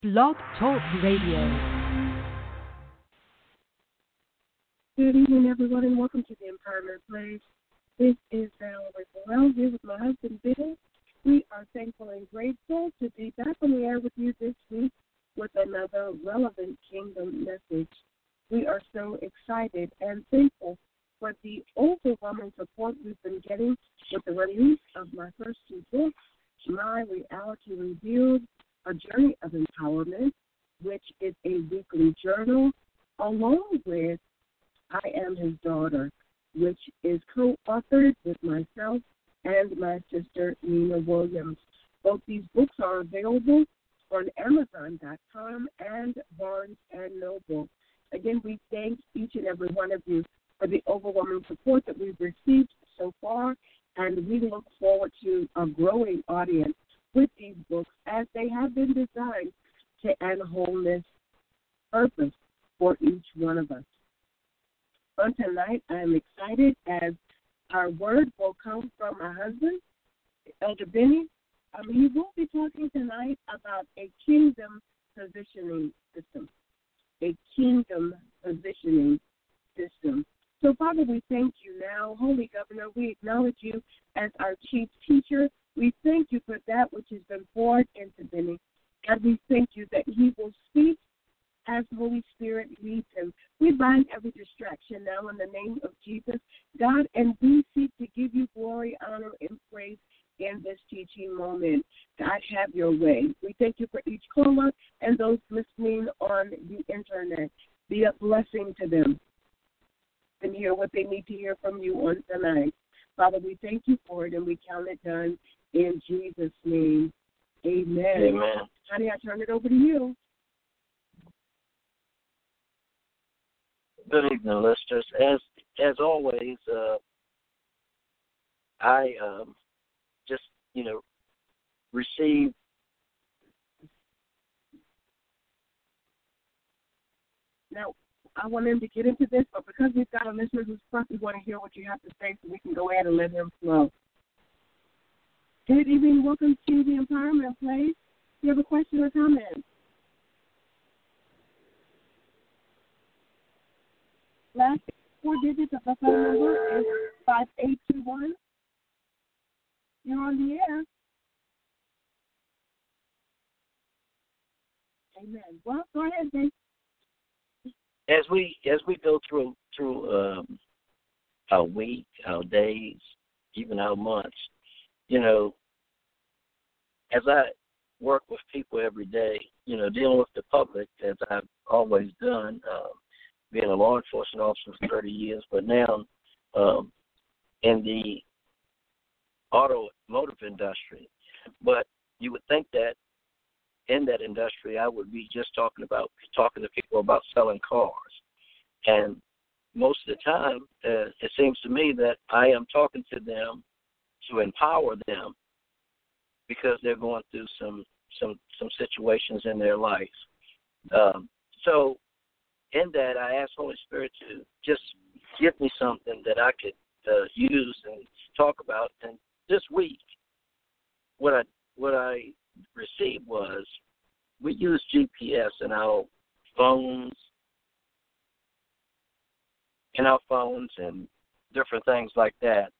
Blog Talk Radio. Good evening, everyone, and welcome to the Empowerment Place. This is Valerie Burrell here with my husband, Bill. We are thankful and grateful to be back on the air with you this week with another relevant kingdom message. We are so excited and thankful for the overwhelming support we've been getting with the release of my first two books, My Reality Revealed, A Journey of Empowerment, which is a weekly journal, along with I Am His Daughter, which is co-authored with myself and my sister, Nina Williams. Both these books are available on Amazon.com and Barnes & Noble. Again, we thank each and every one of you for the overwhelming support that we've received so far, and we look forward to a growing audience with these books as they have been designed to add wholeness, purpose for each one of us. On tonight, I am excited as our word will come from my husband, Elder Benny. He will be talking tonight about a kingdom positioning system. A kingdom positioning system. So, Father, we thank you now. Holy Governor, we acknowledge you as our chief teacher. We thank you for that which has been poured into Benny. And we thank you that he will speak as Holy Spirit leads him. We bind every distraction now in the name of Jesus, God, and we seek to give you glory, honor, and praise in this teaching moment. God, have your way. We thank you for each caller and those listening on the internet. Be a blessing to them and hear what they need to hear from you on tonight. Father, we thank you for it, and we count it done in Jesus' name. Amen. Amen. Honey, I turn it over to you. Good evening, listeners. As always, I just received now. I want him to get into this, but because we've got a listener who's front, we want to hear what you have to say so we can go ahead and let him flow. Good evening. Welcome to the Empowerment Place. Do you have a question or comment? Last 4 digits of the phone number is 5821. You're on the air. Amen. Well, go ahead, Dave. as we go through our week, our days, even our months, as I work with people every day, dealing with the public as I've always done, being a law enforcement officer for 30 years, but now in the automotive industry. But you would think that in that industry I would be just talking to people about selling cars. And most of the time, it seems to me that I am talking to them to empower them because they're going through some situations in their life. So in that, I asked Holy Spirit to just give me something that I could use and talk about. And this week, what I received was we use GPS in our phones and different things like that.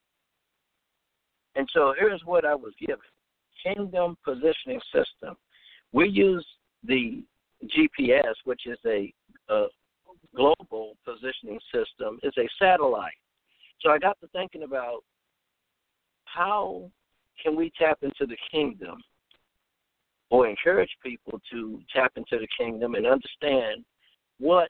And so here's what I was given. Kingdom Positioning System. We use the GPS, which is a global positioning system, is a satellite. So I got to thinking about how can we tap into the kingdom or encourage people to tap into the kingdom and understand what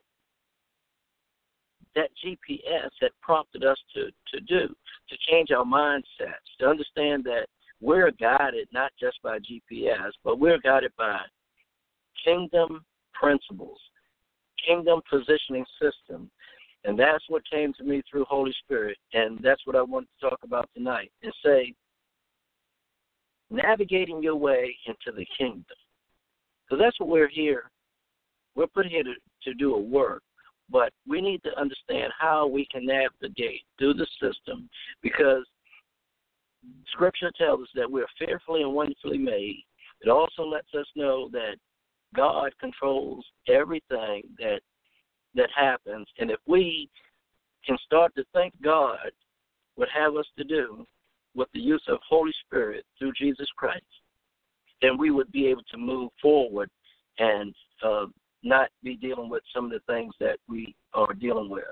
that GPS had prompted us to do, to change our mindsets, to understand that we're guided not just by GPS, but we're guided by kingdom principles, kingdom positioning system. And that's what came to me through Holy Spirit, and that's what I want to talk about tonight and say, navigating your way into the kingdom. Because that's what we're here. We're put here to do a work, but we need to understand how we can navigate through the system, because Scripture tells us that we're fearfully and wonderfully made. It also lets us know that God controls everything that happens, and if we can start to think God would have us to do with the use of Holy Spirit through Jesus Christ, then we would be able to move forward and not be dealing with some of the things that we are dealing with.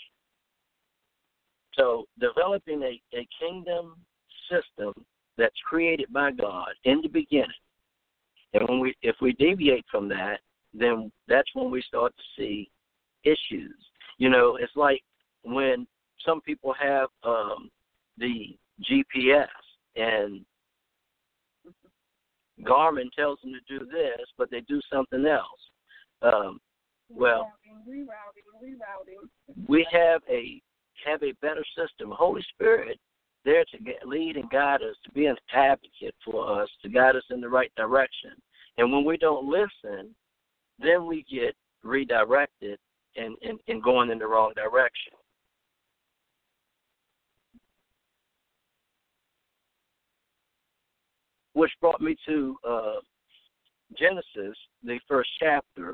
So developing a kingdom system that's created by God in the beginning, and if we deviate from that, then that's when we start to see issues. It's like when some people have the GPS and Garmin tells them to do this, but they do something else. Rerouting. We have a better system. Holy Spirit there to lead and guide us, to be an advocate for us, to guide us in the right direction. And when we don't listen, then we get redirected and going in the wrong direction. Which brought me to Genesis, the first chapter.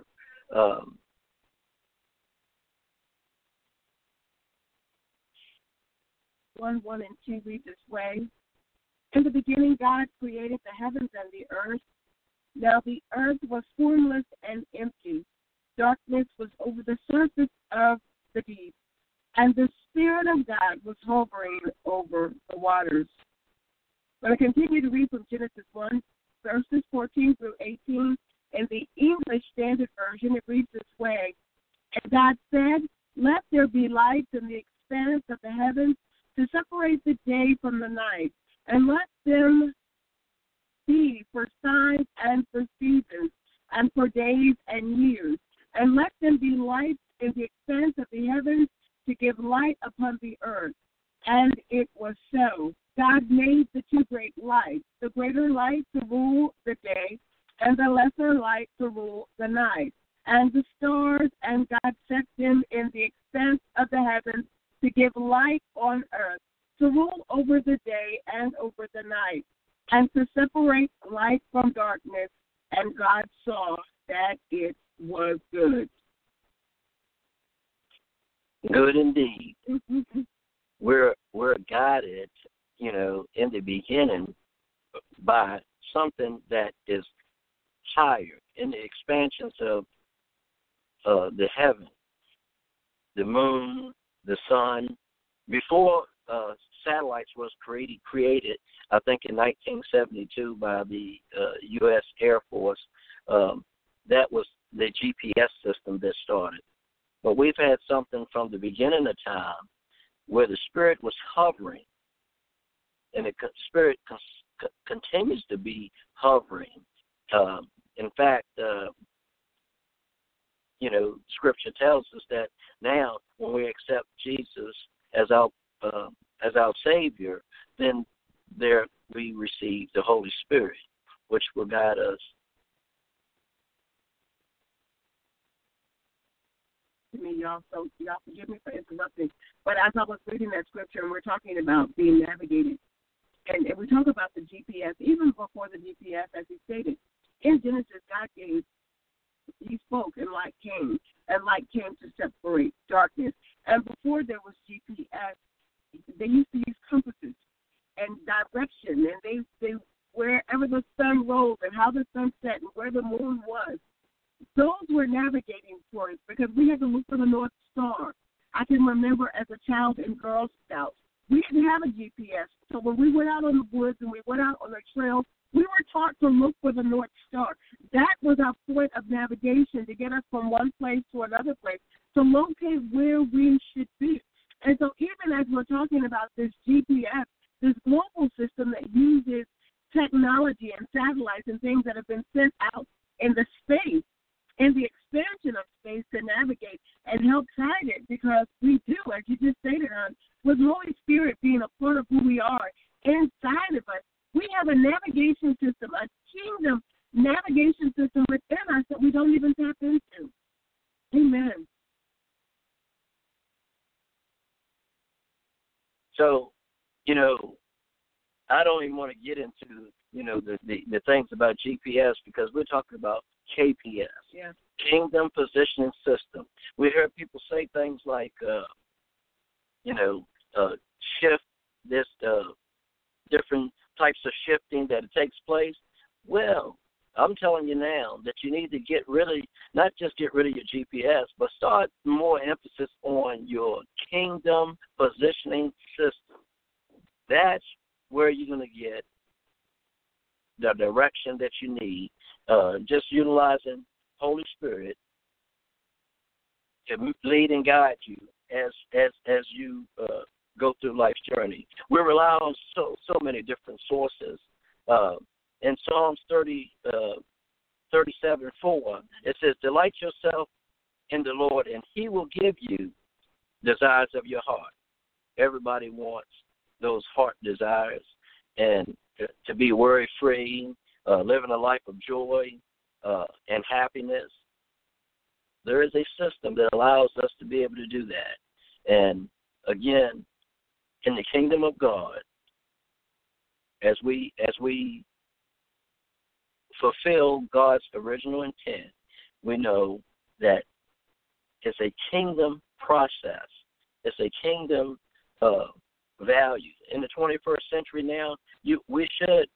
1, 1, and 2 read this way. In the beginning, God created the heavens and the earth. Now the earth was formless and empty. Darkness was over the surface of the deep, and the Spirit of God was hovering over the waters. I'm going to continue to read from Genesis 1, verses 14 through 18. In the English Standard Version, it reads this way. And God said, "Let there be lights in the expanse of the heavens to separate the day from the night, and let them be for signs and for seasons, and for days and years, and let them be lights in the expanse of the heavens to give light upon the earth." And it was so. God made the two great lights, the greater light to rule the day, and the lesser light to rule the night, and the stars, and God set them in the expanse of the heavens to give light on earth, to rule over the day and over the night, and to separate light from darkness. And God saw that it was good. Good indeed. We're guided, in the beginning by something that is higher in the expansions of the heaven, the moon, the sun. Before satellites was created, I think in 1972 by the U.S. Air Force, that was the GPS system that started. But we've had something from the beginning of time where the Spirit was hovering, and the Spirit continues to be hovering. In fact, Scripture tells us that now when we accept Jesus as our Savior, then there we receive the Holy Spirit, which will guide us. Y'all forgive me for interrupting, but as I was reading that scripture, and we're talking about being navigated, and we talk about the GPS, even before the GPS, as he stated, in Genesis, God he spoke, and light came to separate darkness. And before there was GPS, they used to use compasses and direction, and they wherever the sun rose and how the sun set and where the moon was, those were navigating for us, because we had to look for the North Star. I can remember as a child in Girl Scouts, we didn't have a GPS. So when we went out on the woods and we went out on the trail, we were taught to look for the North Star. That was our point of navigation, to get us from one place to another place, to locate where we should be. And so even as we're talking about this GPS, this global system that uses technology and satellites and things that have been sent out in the space, in the expansion of space, to navigate and help guide it, because we do, as you just stated, with Holy Spirit being a part of who we are inside of us, we have a navigation system, a kingdom navigation system within us that we don't even tap into. Amen. So, I don't even want to get into, the things about GPS, because we're talking about KPS, Yeah. Kingdom Positioning System. We hear people say things like, shift this, different types of shifting that it takes place. Well, I'm telling you now that you need to not just get rid of your GPS, but start more emphasis on your Kingdom Positioning System. That's where you're going to get the direction that you need. Just utilizing Holy Spirit to lead and guide you as you go through life's journey. We rely on so many different sources. In Psalms 37:4, it says, "Delight yourself in the Lord, and He will give you desires of your heart." Everybody wants those heart desires, and to be worry-free, living a life of joy and happiness. There is a system that allows us to be able to do that. And again, in the kingdom of God, as we fulfill God's original intent, we know that it's a kingdom process. It's a kingdom value. In the 21st century now, we should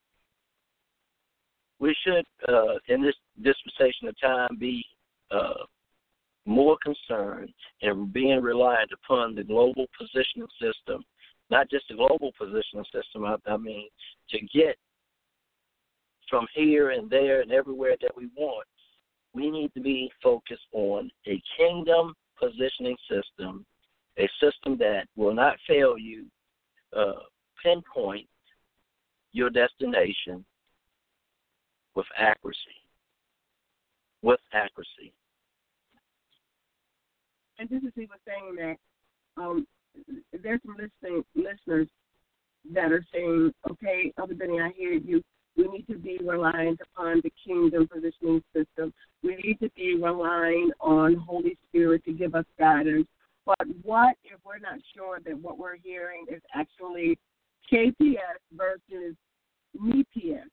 in this dispensation of time be more concerned and being reliant upon the global positioning system, not just the global positioning system, I mean, to get from here and there and everywhere that we want. We need to be focused on a kingdom positioning system, a system that will not fail you, pinpoint your destination with accuracy. And this is even saying that there's some listeners that are saying, okay, Elder Benny, I hear you. We need to be reliant upon the kingdom positioning system. We need to be relying on Holy Spirit to give us guidance. But what if we're not sure that what we're hearing is actually KPS versus MEPS?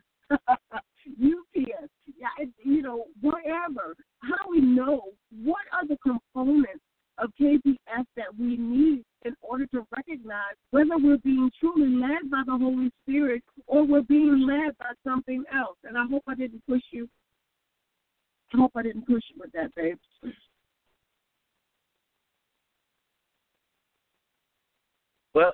UPS, wherever. How do we know what are the components of KPS that we need in order to recognize whether we're being truly led by the Holy Spirit or we're being led by something else? And I hope I didn't push you. With that, babe. Well,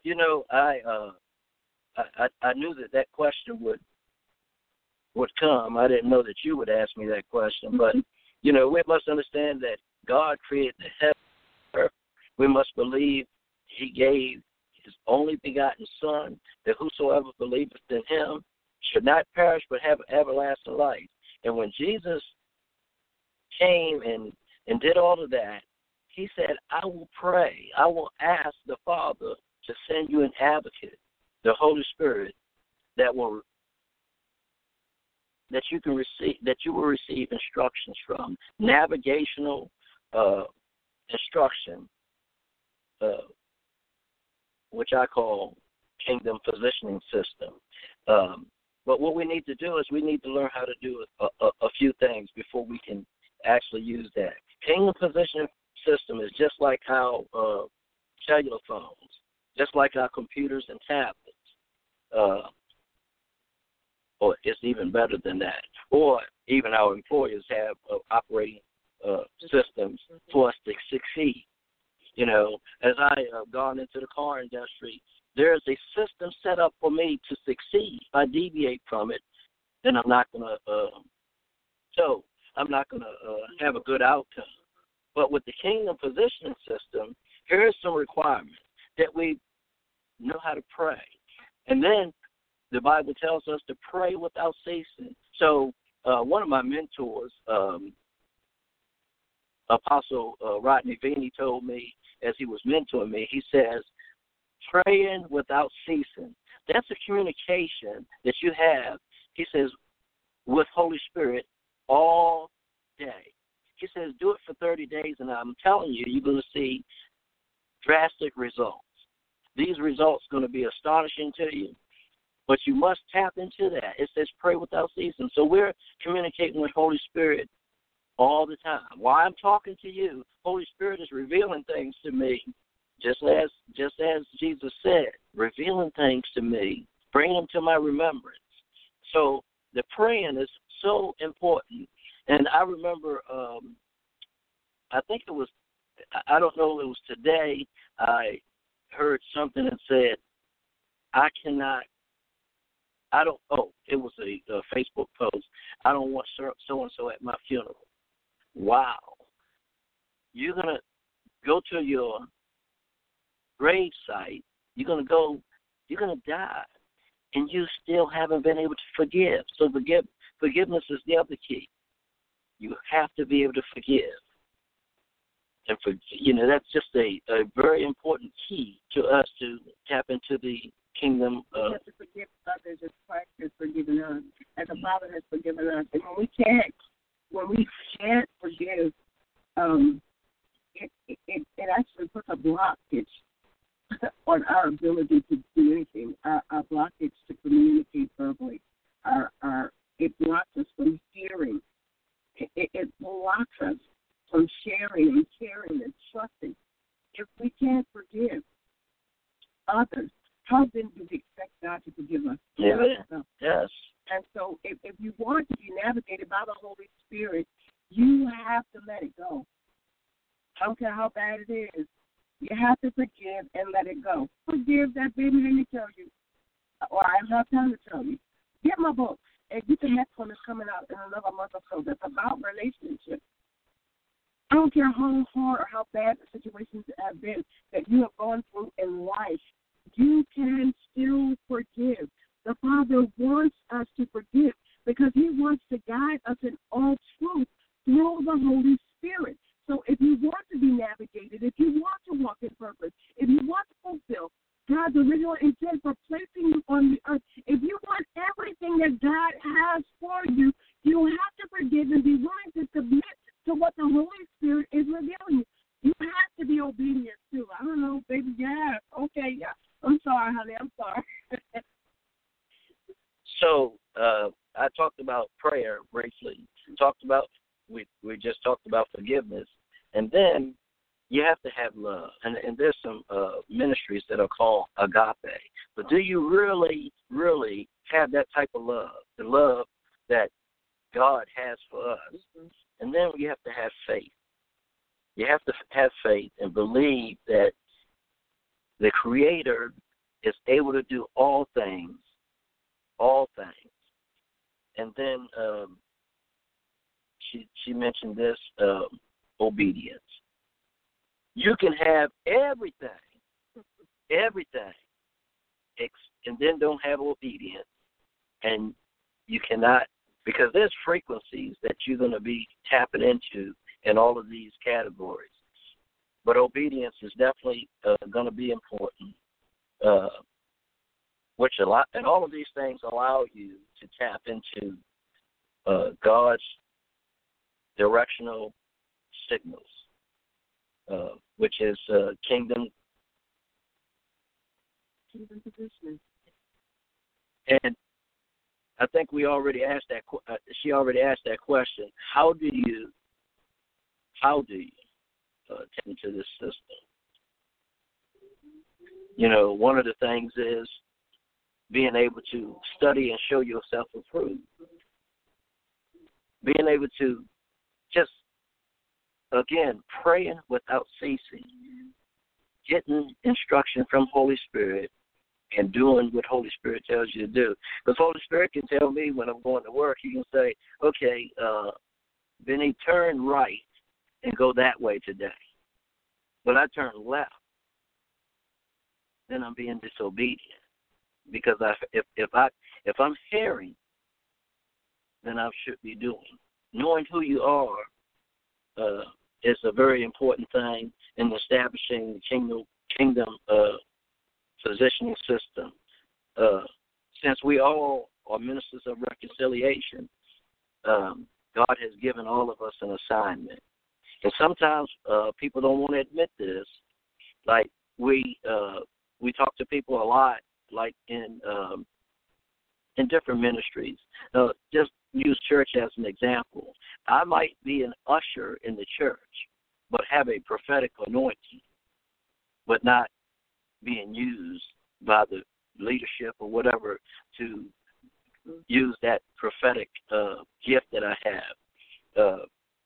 I knew that question would come. I didn't know that you would ask me that question, but we must understand that God created the heaven and earth. We must believe He gave His only begotten Son, that whosoever believeth in Him should not perish but have everlasting life. And when Jesus came and did all of that, He said, "I will pray. I will ask the Father to send you an advocate, the Holy Spirit, that you will receive instructions from, navigational instruction, which I call kingdom positioning system. But what we need to do is we need to learn how to do a few things before we can actually use that. Kingdom positioning system is just like how cellular phones, just like our computers and tablets, or it's even better than that, or even our employers have operating systems for us to succeed. As I have gone into the car industry, there's a system set up for me to succeed. If I deviate from it, then I'm not going to have a good outcome. But with the kingdom positioning system, here's some requirements: that we know how to pray. And then the Bible tells us to pray without ceasing. So one of my mentors, Apostle Rodney Vini, told me as he was mentoring me, he says, praying without ceasing. That's a communication that you have, he says, with Holy Spirit all day. He says, do it for 30 days, and I'm telling you, you're going to see drastic results. These results are going to be astonishing to you. But you must tap into that. It says pray without ceasing. So we're communicating with Holy Spirit all the time. While I'm talking to you, Holy Spirit is revealing things to me, just as Jesus said, revealing things to me, bringing them to my remembrance. So the praying is so important. And I remember, I think it was, I don't know if it was today, I heard something that said, it was a Facebook post, I don't want so-and-so at my funeral. Wow. You're going to go to your grave site, you're going to die, and you still haven't been able to forgive. So forgiveness is the other key. You have to be able to forgive. And that's just a very important key to us to tap into the kingdom. We have to forgive others as Christ has forgiven us, as the Father has forgiven us. And when we can't forgive, it actually puts a blockage on our ability to communicate, our blockage to communicate verbally. It blocks us from hearing. It blocks us from sharing and caring and trusting. If we can't forgive others, how then do we expect God to forgive us? Yeah. Yes. And so if you want to be navigated by the Holy Spirit, you have to let it go. I don't care how bad it is. You have to forgive and let it go. Forgive that baby, let me tell you. Or I don't have time to tell you. Get my book. And get the next one that's coming out in another month or so that's about relationships. I don't care how hard or how bad the situations have been that you have gone through in life. You can still forgive. The Father wants us to forgive because He wants to guide us in all truth through the Holy Spirit. So if you want to be navigated, if you want to walk in purpose, if you want to fulfill God's original intent for placing you on the earth, if you want everything that God has for you, you have to forgive and be willing to submit to what the Holy Spirit is revealing you. You have to be obedient too. I don't know, baby. Yeah. Okay. Yeah. I'm sorry, honey. I'm sorry. So I talked about prayer briefly. We just talked about forgiveness, and then you have to have love. And there's some ministries that are called agape. But do you really, really have that type of love, the love that God has for us? Mm-hmm. And then you have to have faith. You have to have faith and believe that the Creator is able to do all things. And then she mentioned this, obedience. You can have everything, and then don't have obedience, and you cannot, because there's frequencies that you're going to be tapping into in all of these categories. But obedience is definitely going to be important, and all of these things allow you to tap into God's directional signals, which is kingdom positioning. And I think we already asked that. She already asked that question. How do you tap into this system? One of the things is being able to study and show yourself approved. Being able to just, again, praying without ceasing, getting instruction from Holy Spirit, and doing what Holy Spirit tells you to do. Because Holy Spirit can tell me when I'm going to work, He can say, okay, Benny, turn right and go that way today. But I turn left, then I'm being disobedient. Because if I'm hearing, then I should be doing. Knowing who you are is a very important thing in establishing the kingdom positioning system. Since we all are ministers of reconciliation, God has given all of us an assignment. And sometimes people don't want to admit this. Like we talk to people a lot, like in in different ministries. Just use church as an example. I might be an usher in the church, but have a prophetic anointing, but not being used by the leadership or whatever to use that prophetic gift that I have.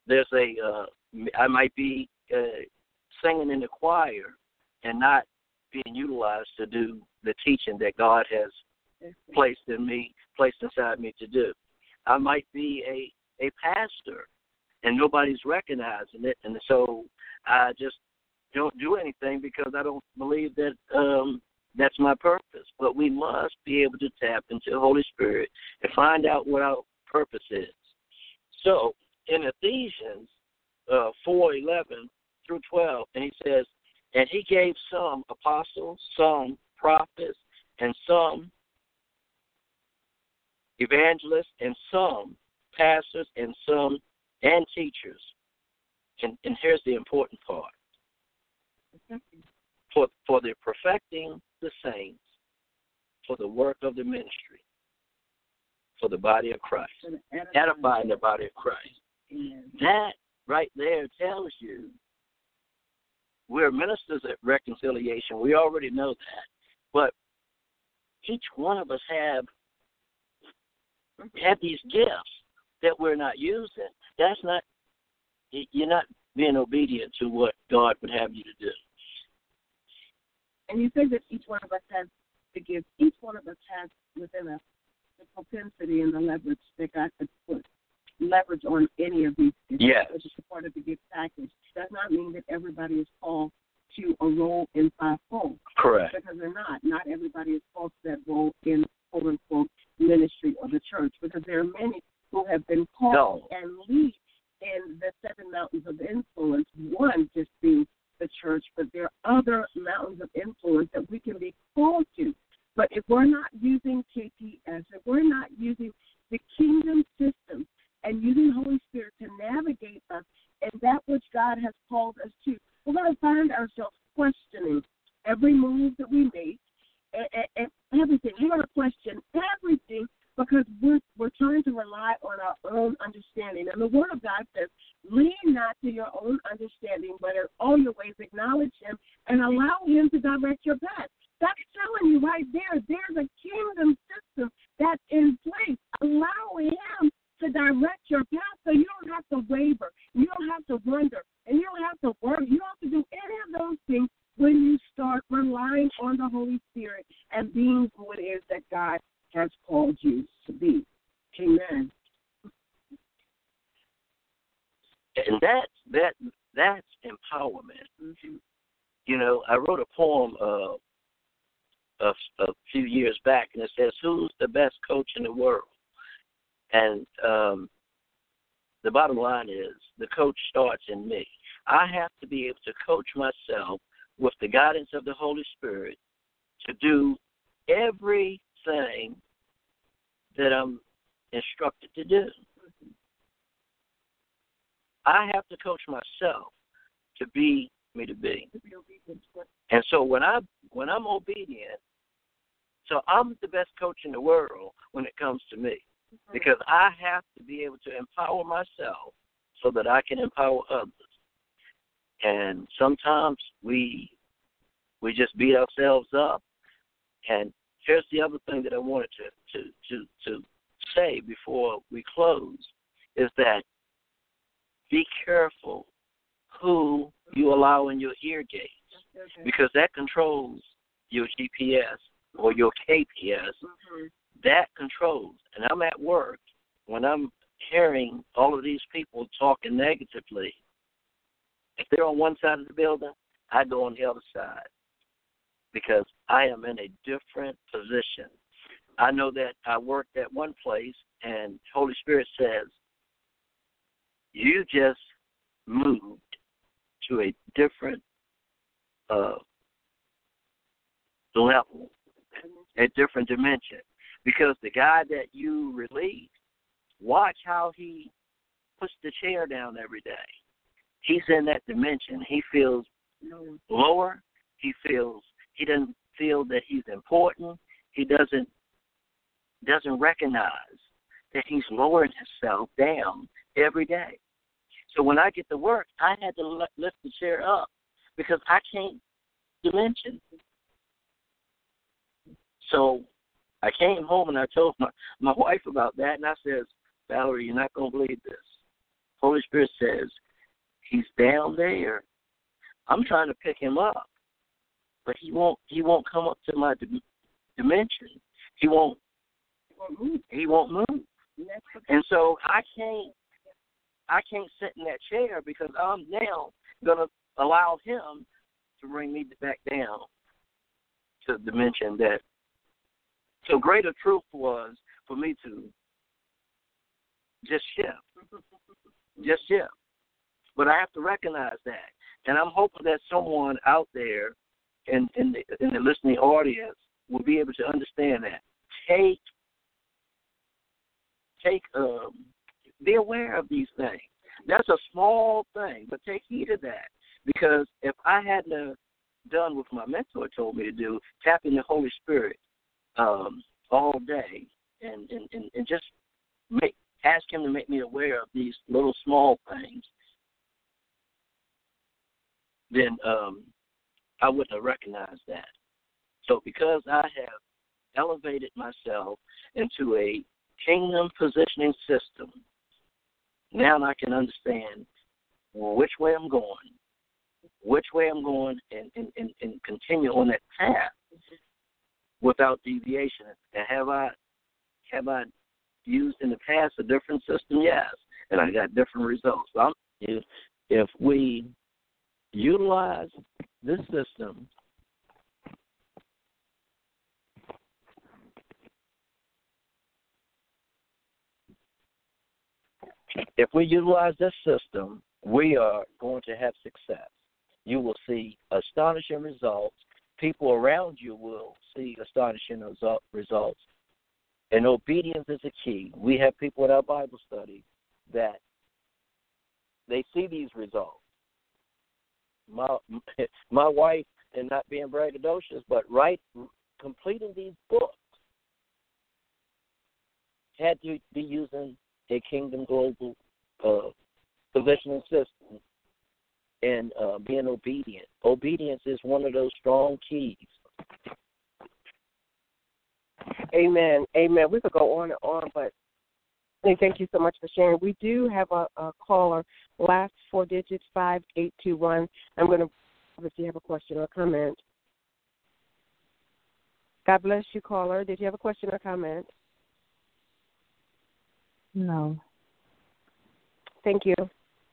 I might be singing in the choir and not being utilized to do the teaching that God has placed inside me to do. I might be a pastor and nobody's recognizing it, and so I just don't do anything because I don't believe that that's my purpose. But we must be able to tap into the Holy Spirit and find out what our purpose is. So in Ephesians 4:11 through 12, and he says, and he gave some apostles, some prophets, and some evangelists, and some pastors, and some and teachers. And here's the important part. For the perfecting the saints, for the work of the ministry, for the body of Christ, edifying the body of Christ. That right there tells you we're ministers at reconciliation. We already know that. But each one of us have these gifts that we're not using. You're not being obedient to what God would have you to do. And you say that each one of us has the gift. Each one of us has within us the propensity and the leverage that God could put leverage on any of these gifts, which is a part of the gift package. Does not mean that everybody is called to a role in fivefold. Correct. Because they're not. Not everybody is called to that role in quote-unquote ministry or the church, because there are many who have been called and lead in the 7 mountains of influence, one just being the church, but there are other mountains of influence that we can be called to. But if we're not using KPS, if we're not using the kingdom system and using the Holy Spirit to navigate us in that which God has called us to, we're going to find ourselves questioning every move that we make and everything. We're going to question everything because we're trying to rely on our own understanding. And the Word of God says, lean not to your own understanding, but in all your ways acknowledge Him and allow Him to direct your path. That's telling you right there, there's a kingdom system that's in place. Allow Him to direct your path so you don't have to waver, you don't have to wonder, and you don't have to worry. You don't have to do any of those things when you start relying on the Holy Spirit and being who it is that God has called you to be. Amen. And that's empowerment. Mm-hmm. You know, I wrote a poem a few years back, and it says, "Who's the best coach in the world?" And the bottom line is, the coach starts in me. I have to be able to coach myself with the guidance of the Holy Spirit to do everything that I'm instructed to do. I have to coach myself to be me to be. And so when I'm obedient, so I'm the best coach in the world when it comes to me, because I have to be able to empower myself so that I can empower others. And sometimes we just beat ourselves up. And here's the other thing that I wanted to say before we close, is that be careful who you allow in your ear gates, because that controls your GPS or your KPS. Mm-hmm. That controls. And I'm at work, when I'm hearing all of these people talking negatively, if they're on one side of the building, I go on the other side, because I am in a different position. I know that I worked at one place, and Holy Spirit says, you just moved to a different level, a different dimension. Because the guy that you relieved, watch how he puts the chair down every day. He's in that dimension. He feels lower. He doesn't feel that he's important. He doesn't doesn't recognize that he's lowering himself down every day. So when I get to work, I had to lift the chair up because I can't dimension. So I came home and I told my wife about that, and I said, Valerie, you're not going to believe this. Holy Spirit says he's down there. I'm trying to pick him up, but he won't come up to my dimension. He won't move. And so I can't sit in that chair because I'm now going to allow him to bring me back down to the dimension that. So greater truth was for me to just shift. But I have to recognize that. And I'm hoping that someone out there in the listening audience will be able to understand that. Be aware of these things. That's a small thing, but take heed of that. Because if I hadn't done what my mentor told me to do, tap in the Holy Spirit all day and just ask him to make me aware of these little small things, then I wouldn't have recognized that. So because I have elevated myself into a kingdom positioning system, now I can understand which way I'm going, and continue on that path without deviation. And have I used in the past a different system? Yes, and I got different results. So if we utilize this system, we are going to have success. You will see astonishing results. People around you will see astonishing results. And obedience is a key. We have people in our Bible study that they see these results. My wife, and not being braggadocious, but completing these books, had to be using a Kingdom Global positioning system and being obedient. Obedience is one of those strong keys. Amen. We could go on and on, but thank you so much for sharing. We do have a caller, last 4 digits, 5821. I'm going to obviously have a question or comment. God bless you, caller. Did you have a question or comment? No. Thank you.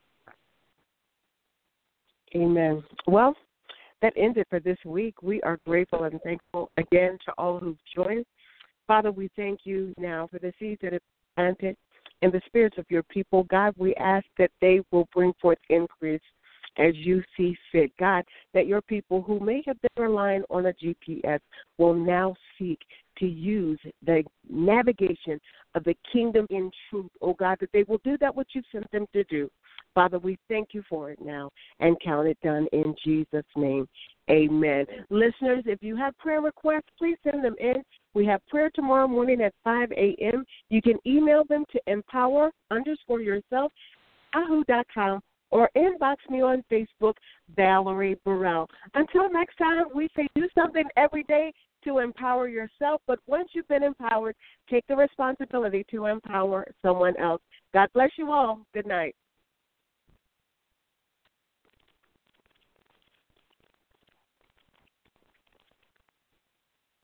Amen. Well, that ends it for this week. We are grateful and thankful again to all who've joined. Father, we thank you now for the seeds that have planted in the spirits of your people. God, we ask that they will bring forth increase as you see fit. God, that your people who may have been relying on a GPS will now seek to use the navigation of the kingdom in truth. Oh, God, that they will do that what you sent them to do. Father, we thank you for it now and count it done in Jesus' name. Amen. Listeners, if you have prayer requests, please send them in. We have prayer tomorrow morning at 5 a.m. You can email them to empower_yourself, yahoo.com, or inbox me on Facebook, Valerie Burrell. Until next time, we say do something every day to empower yourself, but once you've been empowered, take the responsibility to empower someone else. God bless you all. Good night.